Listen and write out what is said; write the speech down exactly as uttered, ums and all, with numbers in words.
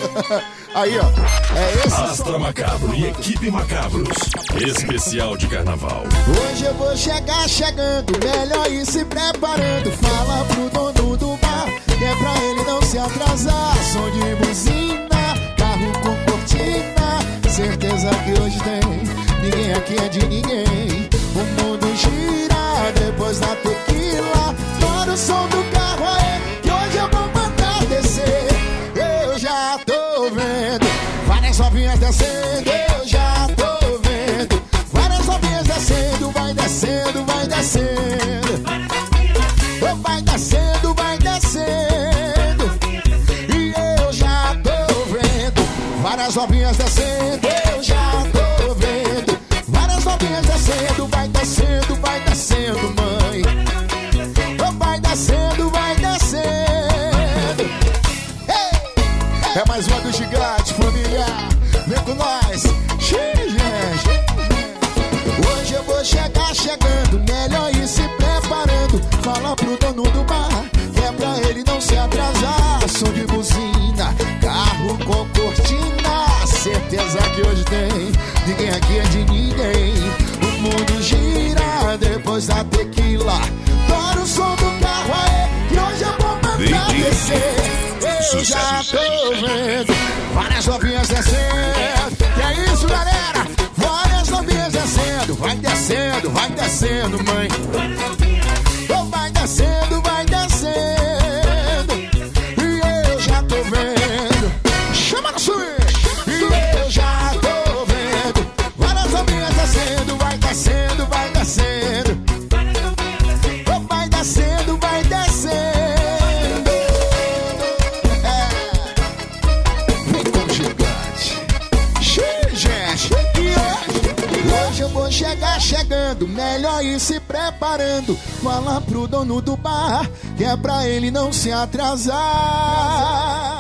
Aí, ó, é esse Astra som. Macabro e Equipe Macabros, especial de carnaval. Hoje eu vou chegar chegando, melhor ir se preparando. Fala pro dono do bar, que é pra ele não se atrasar. Som de buzina, carro com cortina, certeza que hoje tem, ninguém aqui é de ninguém. O mundo gira depois da tequila. Bora o som do carro aí, que hoje eu vou mandar descer. Eu já tô vendo várias novinhas descendo. Eu já tô vendo várias novinhas descendo. Vai descendo, vai descendo. Vai descendo, vai descendo. E eu já tô vendo várias novinhas descendo. Eu já tô vendo várias novinhas descendo. Vai descendo, vai descendo, mãe. Vai descendo, vai descendo. Hey! É mais uma do gigante, família. Vem com nós. Hoje eu vou chegar chegando, melhor ir se preparando. Fala pro dono do bar, que é pra ele não se atrasar. Som de buzina, carro com cortina, certeza que hoje tem, ninguém aqui é de ninguém. O mundo gira depois da tequila. Bora o som do carro aí, que hoje eu vou mandar descer. Eu já tô vendo várias novinhas descendo. E é isso, galera, várias novinhas descendo. Vai descendo, vai descendo, mãe. Vai descendo, vai descendo. E eu já tô vendo. Chama no swing. E eu já tô vendo várias novinhas descendo. Vai descendo, vai descendo. Vai descendo, vai descendo. É. Vem com o gigante. Gente, hoje eu vou chegar chegando, melhor ir se preparando. Fala pro dono do bar, que é pra ele não se atrasar.